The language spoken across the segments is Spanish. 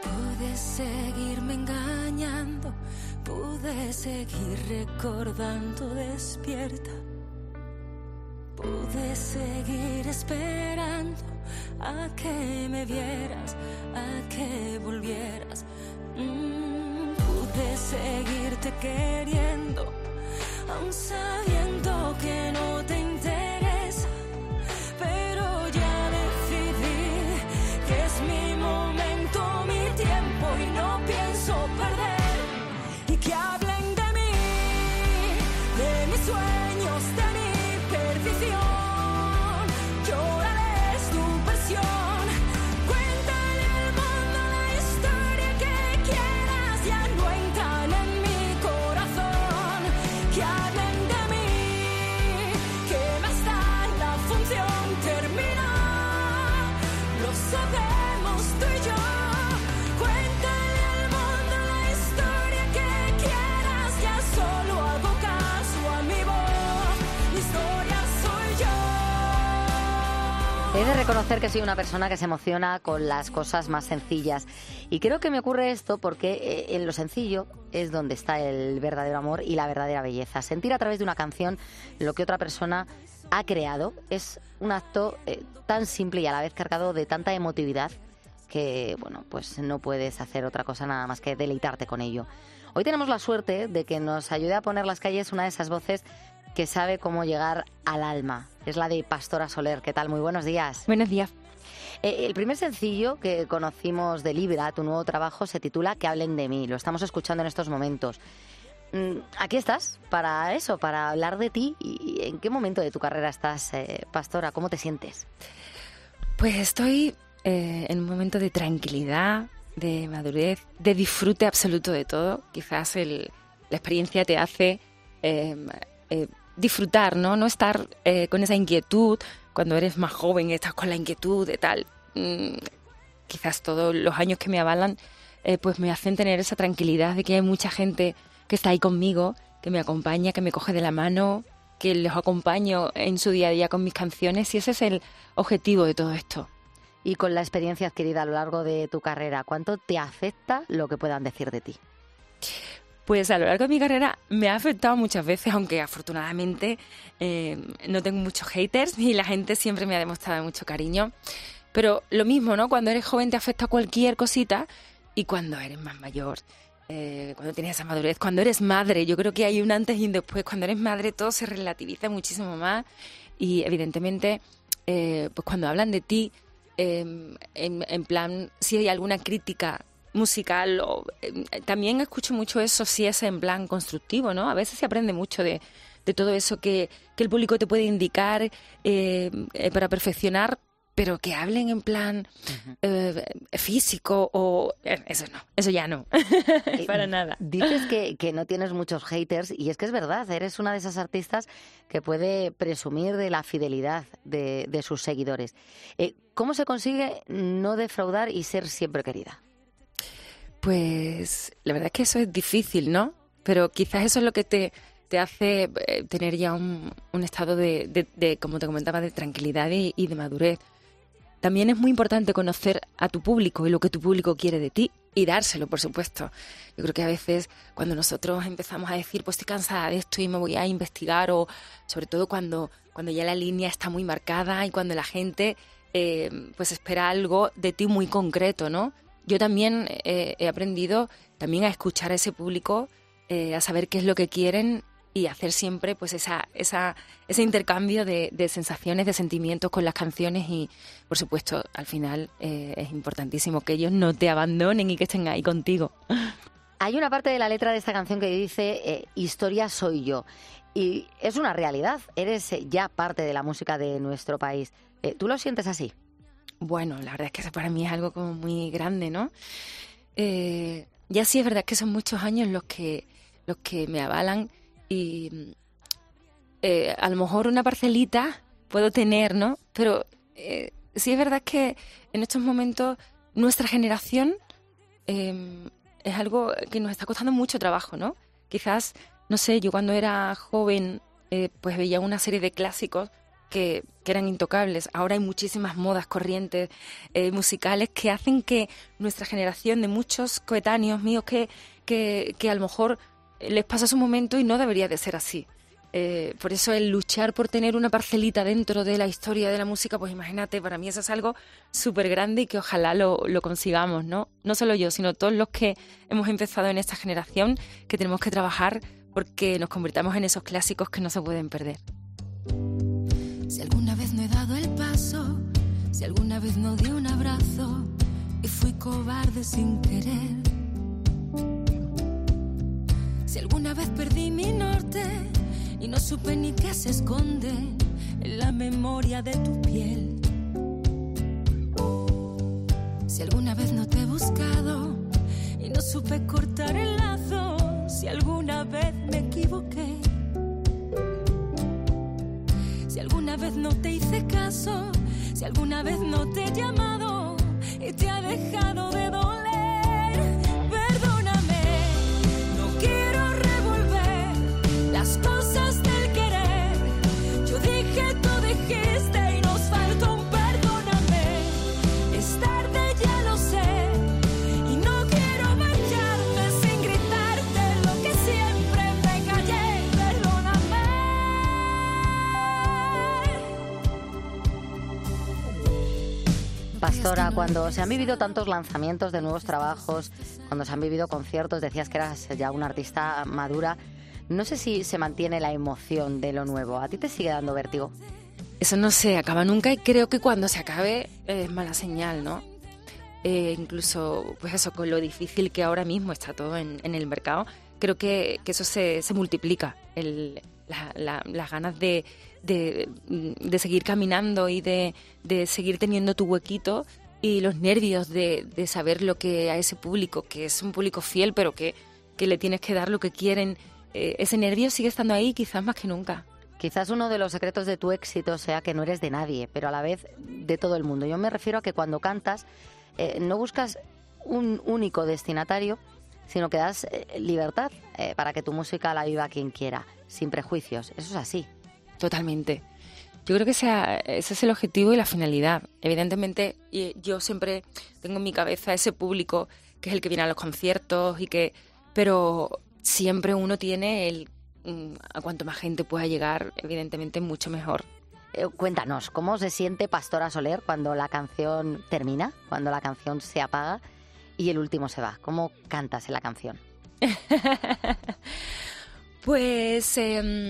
Pude seguirme engañando, pude seguir recordando despierta. Pude seguir esperando a que me vieras, a que volvieras. Pude seguirte queriendo, aun sabiendo que no te interesa. Pero ya decidí que es mi momento, mi tiempo y no pienso perder. Y que hablen de mí, de mis sueños, de mi perdición. Lloraré tu versión. Cuéntale al mundo la historia que quieras. Ya no entran en mi corazón. Que hablen de mí, que más da, la función termina. Lo sabemos tú y yo. Cuéntale al mundo la historia que quieras. Ya solo hago caso a mi voz. Mi historia soy yo. He de reconocer que soy una persona que se emociona con las cosas más sencillas. Y creo que me ocurre esto porque en lo sencillo es donde está el verdadero amor y la verdadera belleza. Sentir a través de una canción lo que otra persona ha creado es un acto tan simple y a la vez cargado de tanta emotividad que, bueno, pues no puedes hacer otra cosa nada más que deleitarte con ello. Hoy tenemos la suerte de que nos ayude a poner las calles una de esas voces que sabe cómo llegar al alma. Es la de Pastora Soler. ¿Qué tal? Muy buenos días. Buenos días. El primer sencillo que conocimos de Libra, tu nuevo trabajo, se titula Que hablen de mí. Lo estamos escuchando en estos momentos. Aquí estás para eso, para hablar de ti. ¿Y en qué momento de tu carrera estás, Pastora? ¿Cómo te sientes? Pues estoy en un momento de tranquilidad, de madurez, de disfrute absoluto de todo. Quizás la experiencia te hace disfrutar, ¿no? No estar con esa inquietud. Cuando eres más joven estás con la inquietud de tal. Quizás todos los años que me avalan pues me hacen tener esa tranquilidad de que hay mucha gente que está ahí conmigo, que me acompaña, que me coge de la mano, que los acompaño en su día a día con mis canciones, y ese es el objetivo de todo esto. Y con la experiencia adquirida a lo largo de tu carrera, ¿cuánto te afecta lo que puedan decir de ti? Pues a lo largo de mi carrera me ha afectado muchas veces, aunque afortunadamente no tengo muchos haters y la gente siempre me ha demostrado mucho cariño. Pero lo mismo, ¿no? Cuando eres joven te afecta cualquier cosita, y cuando eres más mayor, cuando tienes esa madurez, cuando eres madre, yo creo que hay un antes y un después. Cuando eres madre todo se relativiza muchísimo más, y evidentemente pues cuando hablan de ti, en plan, si hay alguna crítica musical, también escucho mucho eso, si es en plan constructivo, ¿no? A veces se aprende mucho de todo eso que el público te puede indicar para perfeccionar, pero que hablen en plan físico o... Eso no, eso ya no, para nada. Dices que no tienes muchos haters, y es que es verdad, eres una de esas artistas que puede presumir de la fidelidad de sus seguidores. ¿Cómo se consigue no defraudar y ser siempre querida? Pues la verdad es que eso es difícil, ¿no? Pero quizás eso es lo que te hace tener ya un estado de, como te comentaba, de tranquilidad y de madurez. También es muy importante conocer a tu público y lo que tu público quiere de ti, y dárselo, por supuesto. Yo creo que a veces cuando nosotros empezamos a decir, pues estoy cansada de esto y me voy a investigar, o sobre todo cuando ya la línea está muy marcada y cuando la gente pues espera algo de ti muy concreto, ¿no? Yo también he aprendido también a escuchar a ese público, a saber qué es lo que quieren, y hacer siempre pues ese intercambio de sensaciones, de sentimientos con las canciones. Y por supuesto al final es importantísimo que ellos no te abandonen y que estén ahí contigo. Hay una parte de la letra de esta canción que dice historia soy yo, y es una realidad, eres ya parte de la música de nuestro país. ¿Tú lo sientes así? Bueno, la verdad es que eso para mí es algo como muy grande, ¿no? Ya sí es verdad que son muchos años los que me avalan, y a lo mejor una parcelita puedo tener, ¿no? Pero sí es verdad que en estos momentos nuestra generación es algo que nos está costando mucho trabajo, ¿no? Quizás, no sé, yo cuando era joven pues veía una serie de clásicos que eran intocables. Ahora hay muchísimas modas, corrientes musicales que hacen que nuestra generación, de muchos coetáneos míos que a lo mejor les pasa su momento y no debería de ser así. Por eso el luchar por tener una parcelita dentro de la historia de la música, pues imagínate, para mí eso es algo súper grande y que ojalá lo consigamos, ¿no? No solo yo, sino todos los que hemos empezado en esta generación, que tenemos que trabajar porque nos convirtamos en esos clásicos que no se pueden perder. Si alguna vez no he dado el paso, si alguna vez no di un abrazo y fui cobarde sin querer, si alguna vez perdí mi norte y no supe ni qué se esconde en la memoria de tu piel, si alguna vez no te he buscado y no supe cortar el lazo, si alguna vez me equivoqué, si alguna vez no te hice caso, si alguna vez no te he llamado y te ha dejado de doler, perdóname, no quiero revolver las cosas del querer. Yo dije, tú dijiste y nos faltó un perdóname. Es tarde, ya lo sé, y no quiero marcharme sin gritarte lo que siempre me callé, perdóname. Pastora, cuando se han vivido tantos lanzamientos de nuevos trabajos, cuando se han vivido conciertos, decías que eras ya una artista madura, no sé si se mantiene la emoción de lo nuevo. ¿A ti te sigue dando vértigo? Eso no se acaba nunca y creo que cuando se acabe es mala señal, ¿no? Incluso, pues eso, con lo difícil que ahora mismo está todo en el mercado, creo que eso se multiplica, las ganas de seguir caminando y de seguir teniendo tu huequito y los nervios de saber lo que a ese público, que es un público fiel, pero que le tienes que dar lo que quieren, ese nervio sigue estando ahí quizás más que nunca. Quizás uno de los secretos de tu éxito sea que no eres de nadie, pero a la vez de todo el mundo. Yo me refiero a que cuando cantas no buscas un único destinatario, sino que das libertad para que tu música la viva quien quiera, sin prejuicios. Eso es así. Totalmente. Yo creo que ese es el objetivo y la finalidad. Evidentemente, yo siempre tengo en mi cabeza ese público que es el que viene a los conciertos pero siempre uno tiene a cuanto más gente pueda llegar, evidentemente mucho mejor. Cuéntanos, ¿cómo se siente Pastora Soler cuando la canción termina, cuando la canción se apaga y el último se va? ¿Cómo cantas en la canción? Pues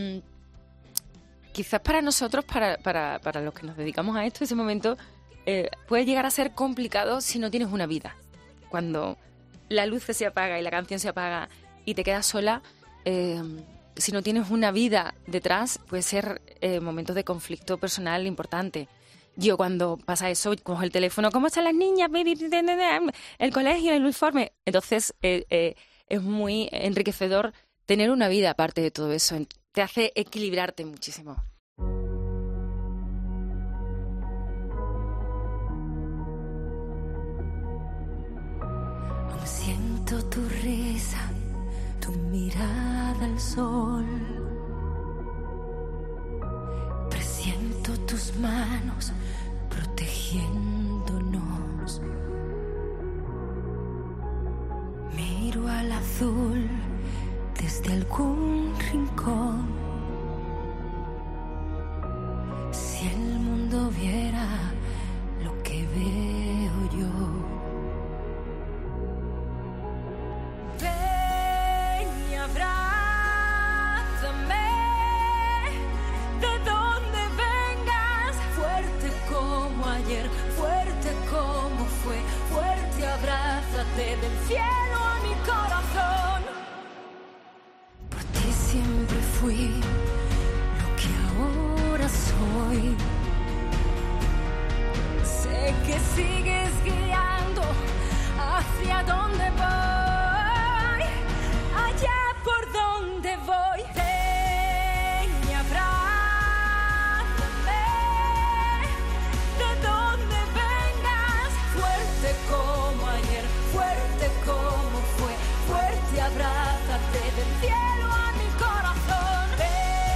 quizás para nosotros, para los que nos dedicamos a esto, ese momento puede llegar a ser complicado si no tienes una vida. Cuando la luz se apaga y la canción se apaga y te quedas sola, si no tienes una vida detrás, puede ser momentos de conflicto personal importante. Yo cuando pasa eso, cojo el teléfono, ¿cómo están las niñas? El colegio, el uniforme. Entonces es muy enriquecedor tener una vida aparte de todo eso. Te hace equilibrarte muchísimo. Aún siento tu risa, tu mirada al sol. Presiento tus manos protegiéndonos. Miro al azul desde algún rincón. Si el mundo viera lo que veo yo. Ven y abrázame, de donde vengas, fuerte como ayer, fuerte como fue, fuerte abrázate del cielo a mi corazón. Por ti siempre fui lo que ahora soy. Sé que sigues guiando hacia donde voy, allá por donde voy. Ven y abrázame, de donde vengas, fuerte como ayer, fuerte como fue, fuerte abrázate del cielo a mi corazón. Ven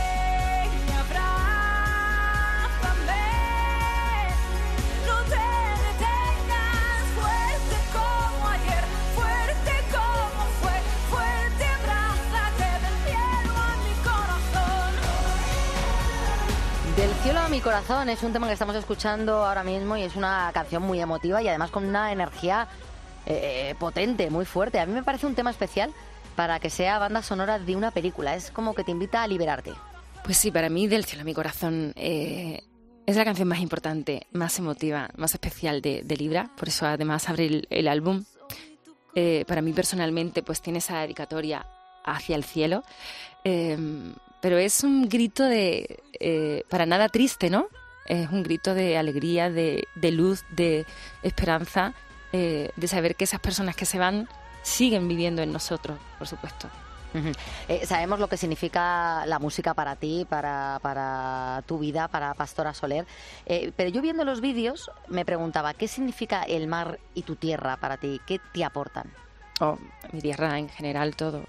Mi corazón es un tema que estamos escuchando ahora mismo y es una canción muy emotiva y además con una energía potente, muy fuerte. A mí me parece un tema especial para que sea banda sonora de una película. Es como que te invita a liberarte. Pues sí, para mí Del cielo a mi corazón es la canción más importante, más emotiva, más especial de Libra. Por eso además abre el álbum. Para mí personalmente pues tiene esa dedicatoria hacia el cielo. Pero es un grito para nada triste, ¿no? Es un grito de alegría, de luz, de esperanza, de saber que esas personas que se van siguen viviendo en nosotros, por supuesto. Uh-huh. Sabemos lo que significa la música para ti, para tu vida, para Pastora Soler. Pero yo viendo los vídeos me preguntaba, ¿qué significa el mar y tu tierra para ti? ¿Qué te aportan? Oh, mi tierra en general, todo.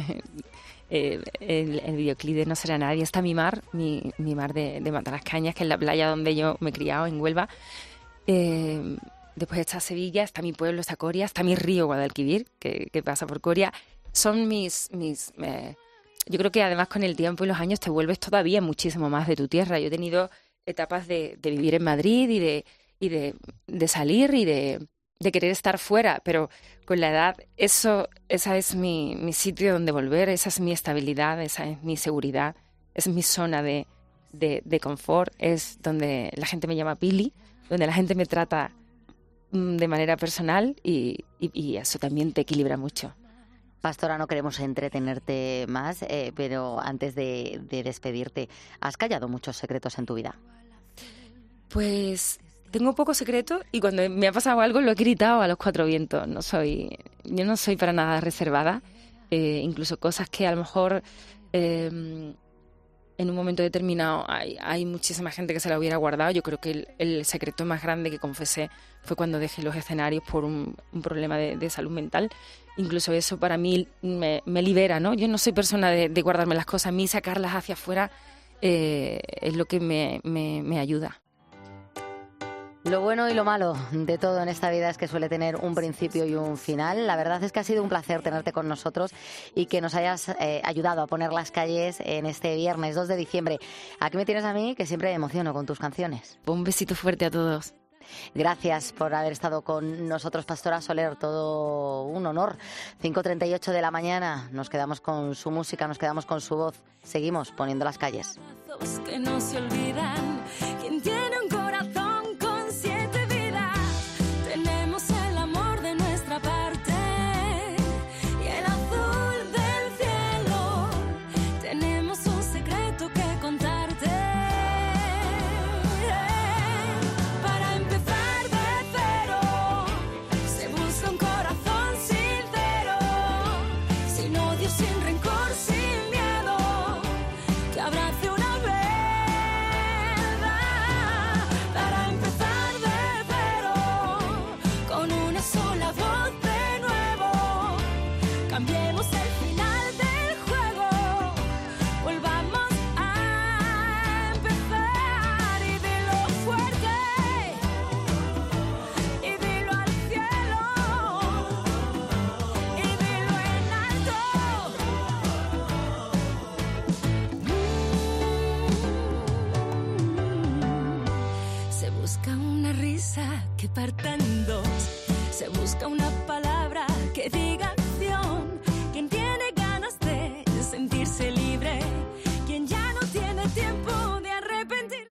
El videoclip de No será nadie, está mi mar mar de Matalascañas, que es la playa donde yo me he criado, en Huelva. Después está Sevilla, está mi pueblo, está Coria, está mi río Guadalquivir, que pasa por Coria. Son yo creo que además con el tiempo y los años te vuelves todavía muchísimo más de tu tierra. Yo he tenido etapas de vivir en Madrid y de salir y de querer estar fuera, pero con la edad esa es mi sitio donde volver, esa es mi estabilidad, esa es mi seguridad, es mi zona de confort, es donde la gente me llama Pili, donde la gente me trata de manera personal y eso también te equilibra mucho. Pastora, no queremos entretenerte más, pero antes de despedirte, ¿has callado muchos secretos en tu vida? Pues tengo pocos secretos y cuando me ha pasado algo lo he gritado a los cuatro vientos. Yo no soy para nada reservada. Incluso cosas que a lo mejor en un momento determinado hay muchísima gente que se la hubiera guardado. Yo creo que el secreto más grande que confesé fue cuando dejé los escenarios por un problema de salud mental. Incluso eso para mí me libera, ¿no? Yo no soy persona de guardarme las cosas. A mí sacarlas hacia afuera es lo que me ayuda. Lo bueno y lo malo de todo en esta vida es que suele tener un principio y un final. La verdad es que ha sido un placer tenerte con nosotros y que nos hayas ayudado a poner las calles en este viernes 2 de diciembre. Aquí me tienes a mí, que siempre me emociono con tus canciones. Un besito fuerte a todos. Gracias por haber estado con nosotros, Pastora Soler, todo un honor. 5:38 de la mañana, nos quedamos con su música, nos quedamos con su voz. Seguimos poniendo las calles. Que no se olvidan.